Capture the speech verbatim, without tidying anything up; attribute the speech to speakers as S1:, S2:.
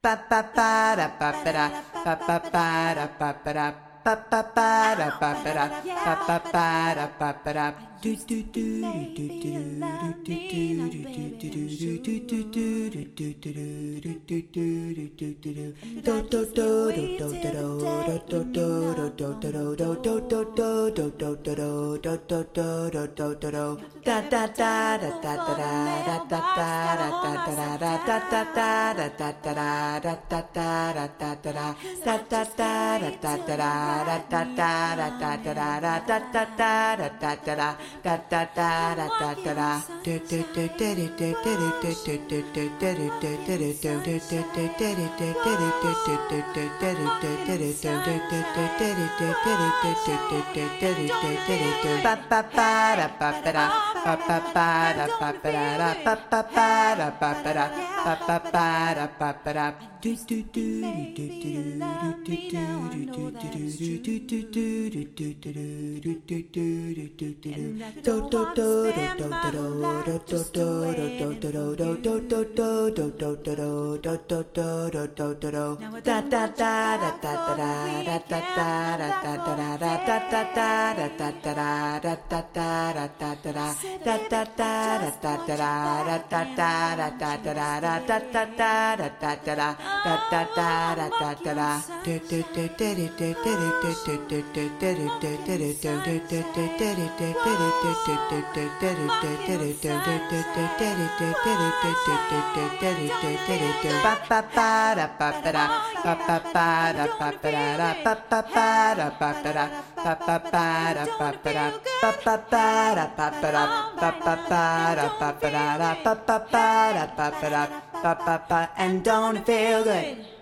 S1: pa pa pa da pa pa da pa pa pa da pa pa da pa pa pa da pa pa da pa pa pa da pa pa da do do do do do do da da da da da da da do do do do do do do do do pa pa pa da pa pa da pa pa pa da pa pa da pa pa pa da pa pa da pa pa pa da pa pa da do do do do do and don't feel good.